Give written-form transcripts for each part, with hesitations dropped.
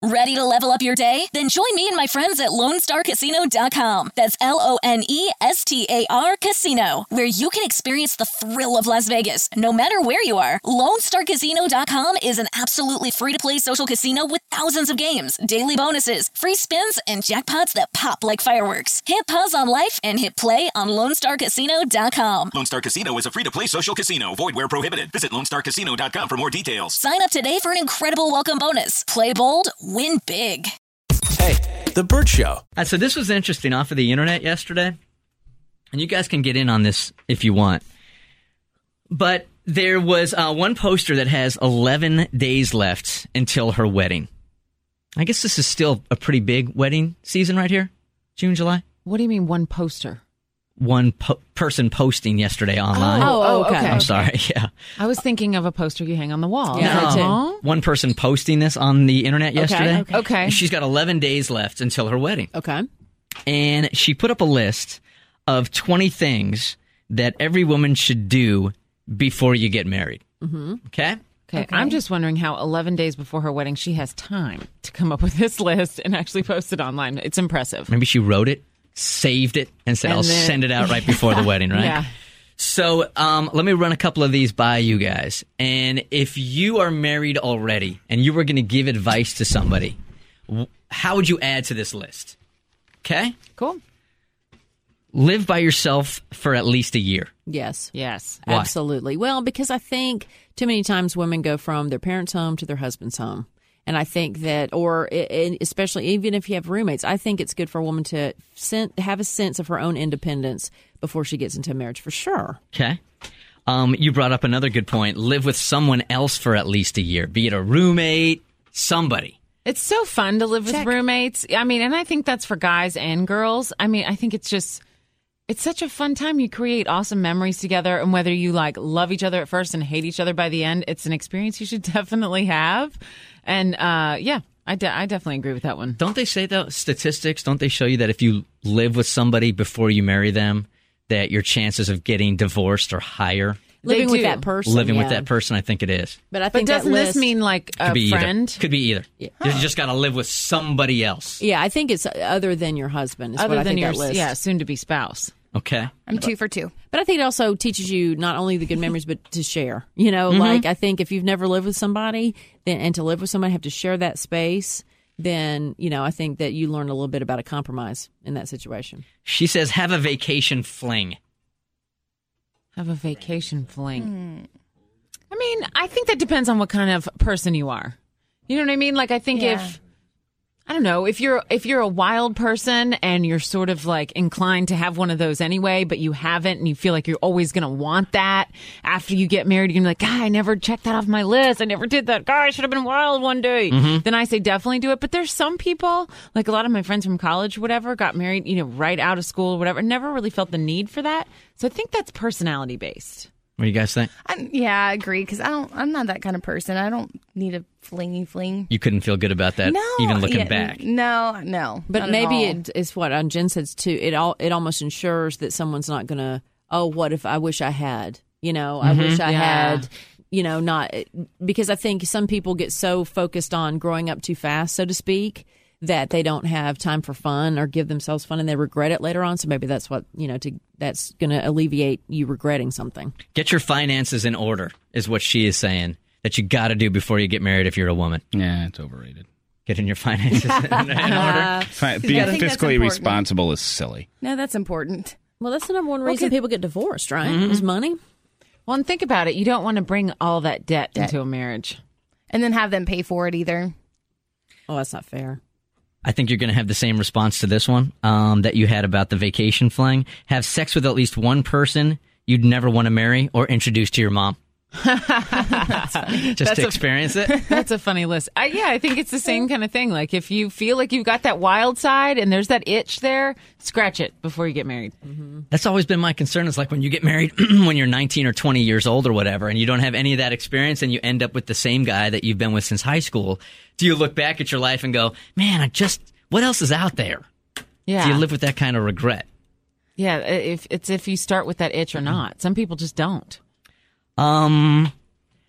Ready to level up your day? Then join me and my friends at LoneStarCasino.com. That's LONESTAR Casino, where you can experience the thrill of Las Vegas, no matter where you are. LoneStarCasino.com is an absolutely free-to-play social casino with thousands of games, daily bonuses, free spins, and jackpots that pop like fireworks. Hit pause on life and hit play on LoneStarCasino.com. Lone Star Casino is a free-to-play social casino. Void where prohibited. Visit LoneStarCasino.com for more details. Sign up today for an incredible welcome bonus. Play bold, win big. Hey, The Bert Show. So this was interesting off of the internet yesterday, and you guys can get in on this if you want. But there was one poster that has 11 days left until her wedding. I guess this is still a pretty big wedding season right here, June, July. What do you mean one poster? One person posting yesterday online. Oh, okay. I'm sorry, yeah. I was thinking of a poster you hang on the wall. Yeah. No. One person posting this on the internet yesterday. Okay. And she's got 11 days left until her wedding. Okay. And she put up a list of 20 things that every woman should do before you get married. Mm-hmm. Okay? Okay. I'm just wondering how 11 days before her wedding she has time to come up with this list and actually post it online. It's impressive. Maybe she wrote it, saved it, and said, I'll send it out right before the wedding, right? Yeah. So let me run a couple of these by you guys. And if you are married already and you were going to give advice to somebody, how would you add to this list? Okay? Cool. Live by yourself for at least a year. Yes. Yes. Why? Absolutely. Well, because I think too many times women go from their parents' home to their husband's home. And I think that, or especially even if you have roommates, I think it's good for a woman to have a sense of her own independence before she gets into a marriage, for sure. Okay. You brought up another good point. Live with someone else for at least a year, be it a roommate, somebody. It's so fun to live with roommates. I mean, and I think that's for guys and girls. I mean, I think it's such a fun time. You create awesome memories together. And whether you love each other at first and hate each other by the end, it's an experience you should definitely have. And I definitely agree with that one. Don't they say, though, statistics, don't they show you that if you live with somebody before you marry them, that your chances of getting divorced are higher? Living with that person. Living with that person, I think it is. But I think doesn't this mean like a friend? Could be either. Yeah. You just got to live with somebody else. Yeah, I think it's other than your husband. Is Other what I than think your that list. soon-to-be spouse. Okay. I'm 2 for 2. But I think it also teaches you not only the good memories, but to share. You know, like I think if you've never lived with somebody, and to live with somebody, have to share that space, then, you know, I think that you learn a little bit about a compromise in that situation. She says, have a vacation fling. Have a vacation fling. I mean, I think that depends on what kind of person you are. You know what I mean? Like, I think if you're a wild person and you're sort of like inclined to have one of those anyway, but you haven't and you feel like you're always going to want that after you get married, you're going to be like, God, I never checked that off my list. I never did that. God, I should have been wild one day. Then I say definitely do it. But there's some people, like a lot of my friends from college, whatever, got married, you know, right out of school, whatever, never really felt the need for that. So I think that's personality based. What do you guys think? I agree, because I'm not that kind of person. I don't need a fling. You couldn't feel good about that, even looking back. No. But maybe it is what Jen says too. It almost ensures that someone's not going to, what if I wish I had? You know, I wish I had, you know, not, because I think some people get so focused on growing up too fast, so to speak, that they don't have time for fun or give themselves fun and they regret it later on. So maybe that's what, you know, that's going to alleviate you regretting something. Get your finances in order is what she is saying that you got to do before you get married if you're a woman. Yeah, it's overrated. Getting your finances in order. Being fiscally responsible is silly. No, that's important. Well, that's the number one reason people get divorced, right? Is money. Well, and think about it. You don't want to bring all that debt into a marriage. And then have them pay for it either. Oh, that's not fair. I think you're going to have the same response to this one that you had about the vacation fling. Have sex with at least one person you'd never want to marry or introduce to your mom. Just to experience it. That's a funny list. I think it's the same kind of thing. Like if you feel like you've got that wild side and there's that itch there, scratch it before you get married. That's always been my concern. Is like when you get married when you're 19 or 20 years old or whatever, and you don't have any of that experience, and you end up with the same guy that you've been with since high school. Do you look back at your life and go, man, what else is out there? Yeah. Do you live with that kind of regret? Yeah, if you start with that itch or not. Some people just don't.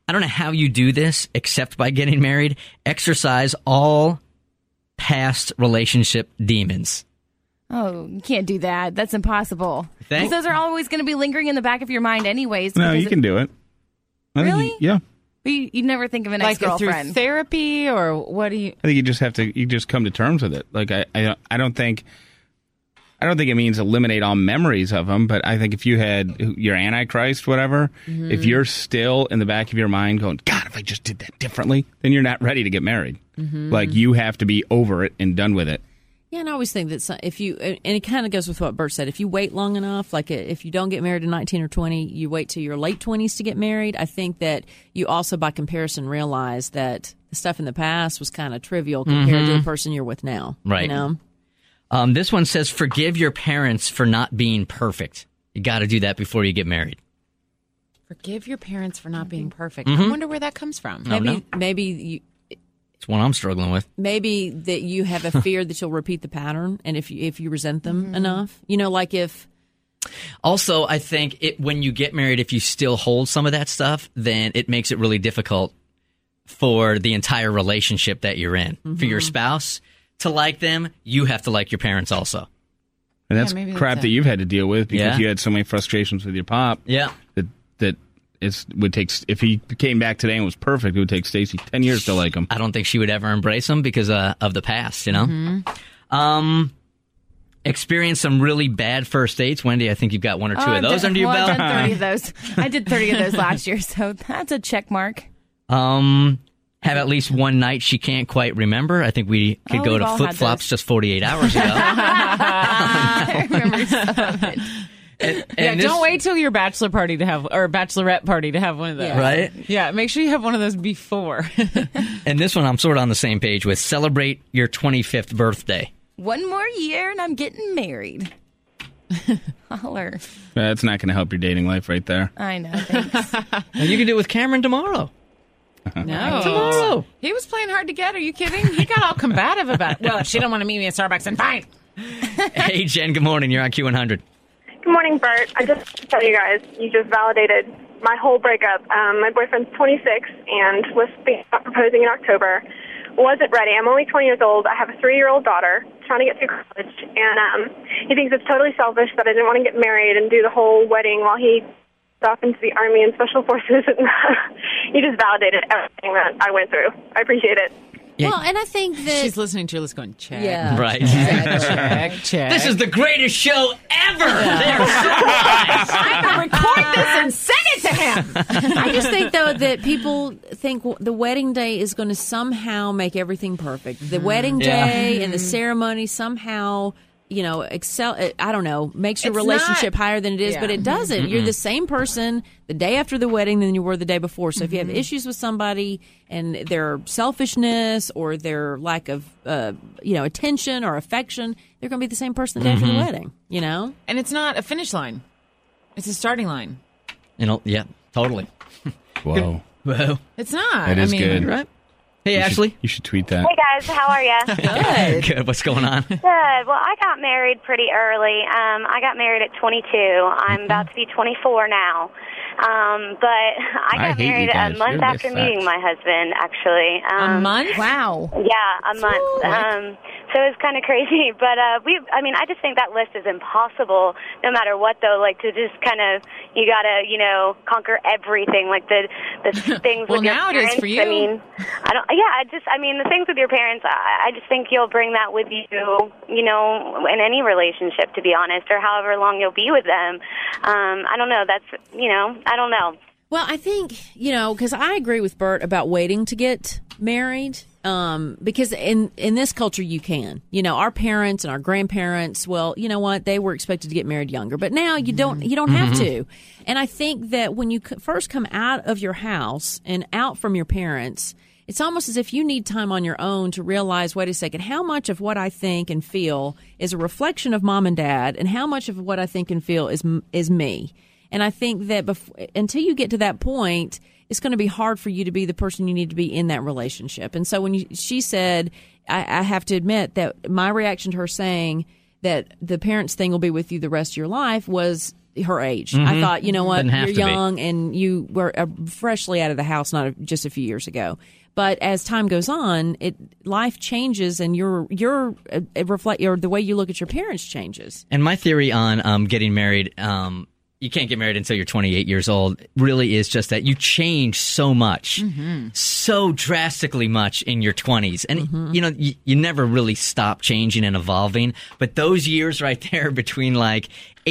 I don't know how you do this except by getting married. Exercise all past relationship demons. Oh, you can't do that. That's impossible. Think? Because those are always going to be lingering in the back of your mind anyways. No, you can do it. Really? Yeah. But you never think of an Like ex-girlfriend. through therapy, or what do you? I think you just have to. You just come to terms with it. Like I don't think it means eliminate all memories of them. But I think if you had your Antichrist, whatever, if you're still in the back of your mind going, God, if I just did that differently, then you're not ready to get married. Like you have to be over it and done with it. Yeah, and I always think that if you, and it kind of goes with what Bert said, if you wait long enough, like if you don't get married at 19 or 20, you wait till your late 20s to get married. I think that you also, by comparison, realize that the stuff in the past was kind of trivial compared to the person you're with now. Right. You know? This one says, forgive your parents for not being perfect. You got to do that before you get married. Forgive your parents for not being perfect. I wonder where that comes from. Maybe you. It's one I'm struggling with. Maybe that you have a fear that you'll repeat the pattern, and if you resent them enough, like if. Also, I think when you get married, if you still hold some of that stuff, then it makes it really difficult for the entire relationship that you're in. For your spouse to like them, you have to like your parents also. And that's crap that you've had to deal with because you had so many frustrations with your pop. Yeah. That would take, if he came back today and was perfect, it would take Stacey 10 years to like him. I don't think she would ever embrace him because of the past, Experienced some really bad first dates. Wendy, I think you've got one or two of those under your belt. I've done 30 of those. I did 30 of those last year, so that's a check mark. Have at least one night she can't quite remember. I think we could go to flip-flops just 48 hours ago. I remember some of it. And don't wait till your bachelor party to have, or bachelorette party to have one of those. Yeah. Right? Yeah, make sure you have one of those before. And this one I'm sort of on the same page with. Celebrate your 25th birthday. One more year and I'm getting married. Holler. That's not going to help your dating life right there. I know, thanks. And you can do it with Cameron tomorrow. No. Tomorrow. He was playing hard to get. Are you kidding? He got all combative about it. Well, if she don't want to meet me at Starbucks, then fine. Hey, Jen, good morning. You're on Q100. Good morning, Bert. I just want to tell you guys, you just validated my whole breakup. My boyfriend's 26 and was proposing in October. Wasn't ready. I'm only 20 years old. I have a 3-year-old daughter trying to get through college, and he thinks it's totally selfish that I didn't want to get married and do the whole wedding while he off into the Army and Special Forces. And you just validated everything that I went through. I appreciate it. Yeah. Well, and I think that She's listening to your list going, check. Yeah. Right. Check. This is the greatest show ever. They're so nice. I'm going to record this and send it to him. I just think, though, that people think the wedding day is going to somehow make everything perfect. The wedding day and the ceremony somehow, excel. I don't know, makes your It's relationship not- higher than it is, Yeah. but it doesn't. You're the same person the day after the wedding than you were the day before. So if you have issues with somebody and their selfishness or their lack of, attention or affection, they're going to be the same person the day after the wedding, And it's not a finish line. It's a starting line. Yeah, totally. Whoa. Well, It's not. That is good. you're right. Hey, Ashley. You should tweet that. Hey, guys. How are you? Good. What's going on? Good. Well, I got married pretty early. I got married at 22. I'm about to be 24 now. But I got hate you married guys. a month You're after the meeting my husband, actually. A month? Wow. Yeah, a month. So it was kind of crazy. But I just think that list is impossible no matter what, though. Like, to just kind of, you got to, conquer everything. Like, the things Well, with your now it parents. is for you. I mean, the things with your parents, I just think you'll bring that with you, in any relationship, to be honest, or however long you'll be with them. I don't know. That's, I don't know. Well, I think, because I agree with Bert about waiting to get married, because in this culture you can. Our parents and our grandparents, well, you know what? They were expected to get married younger, but now you don't have to. And I think that when you first come out of your house and out from your parents, it's almost as if you need time on your own to realize, wait a second, how much of what I think and feel is a reflection of mom and dad, and how much of what I think and feel is me. And I think that until you get to that point, it's going to be hard for you to be the person you need to be in that relationship. And so when she said, I have to admit that my reaction to her saying that the parents thing will be with you the rest of your life was her age. I thought, you know what, Doesn't have you're to be. young and you were freshly out of the house just a few years ago. But as time goes on, life changes, and the way you look at your parents changes. And my theory on getting married, you can't get married until you're 28 years old, really is just that you change so much, so drastically much in your 20s. And, you never really stop changing and evolving. But those years right there between like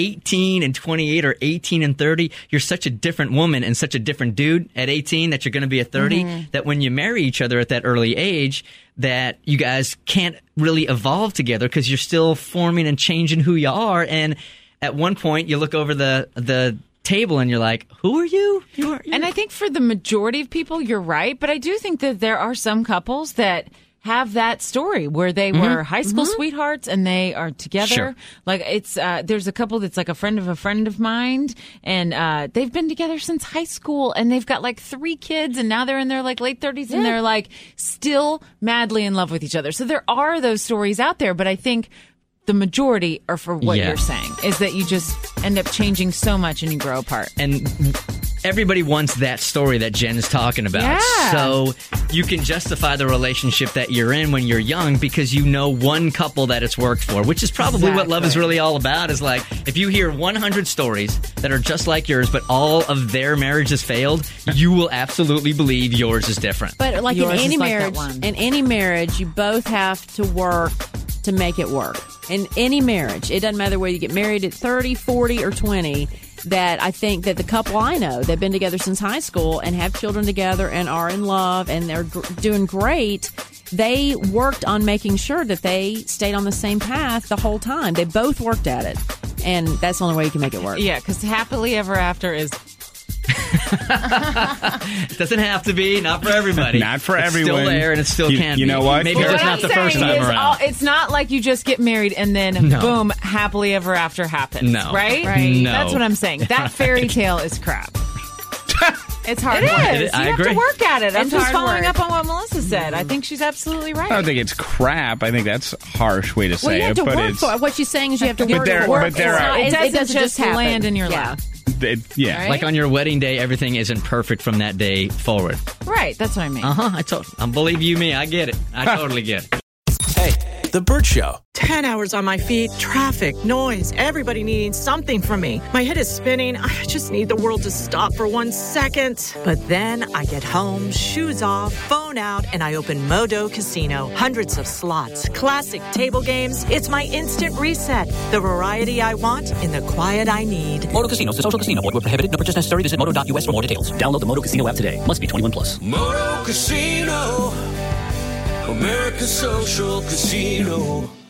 18 and 28 or 18 and 30, you're such a different woman and such a different dude at 18 that you're going to be at 30, that when you marry each other at that early age, that you guys can't really evolve together because you're still forming and changing who you are. And at one point, you look over the table and you're like, who are you? And I think for the majority of people, you're right. But I do think that there are some couples that have that story where they were high school sweethearts and they are together. Sure. Like it's there's a couple that's like a friend of mine, and they've been together since high school, and they've got like 3 kids, and now they're in their like late 30s, and they're like still madly in love with each other. So there are those stories out there, but I think the majority are for what you're saying, is that you just end up changing so much and you grow apart. And everybody wants that story that Jen is talking about. Yeah. So you can justify the relationship that you're in when you're young because you know one couple that it's worked for, which is probably what love is really all about. Is like, if you hear 100 stories that are just like yours, but all of their marriages failed, you will absolutely believe yours is different. But like Yours in is any marriage, you both have to work to make it work. In any marriage, it doesn't matter whether you get married at 30, 40, or 20, that I think that the couple I know, they've been together since high school and have children together and are in love and they're doing great, they worked on making sure that they stayed on the same path the whole time. They both worked at it. And that's the only way you can make it work. Yeah, because happily ever after is... It doesn't have to be, not for everybody. Not for it's everyone. Still there, and it still can be. You know what? Maybe just not the first time around. It's not like you just get married and then boom, happily ever after happens. No. Right? No. That's what I'm saying. That fairy tale is crap. It's hard It work. is. I You agree. have to work at it. I'm It's just hard following work. up on what Melissa said. I think she's absolutely right. I don't think it's crap. I think that's a harsh way to Well, say you have it, to but work it's for it. What she's saying is you have to work there- for but there are- It doesn't doesn't just happen. land in your Yeah. lap. yeah. Right? Like on your wedding day, everything isn't perfect from that day forward. Right. That's what I mean. I believe you me. I get it. I totally get it. Hey, The Burt Show. 10 hours on my feet, traffic, noise, everybody needing something from me. My head is spinning. I just need the world to stop for 1 second. But then I get home, shoes off, phone out, and I open Modo Casino. Hundreds of slots, classic table games. It's my instant reset. The variety I want in the quiet I need. Modo Casino is a social casino. Void where prohibited. No purchase necessary. Visit Modo.us for more details. Download the Modo Casino app today. Must be 21 plus. Moto Casino, America's social casino.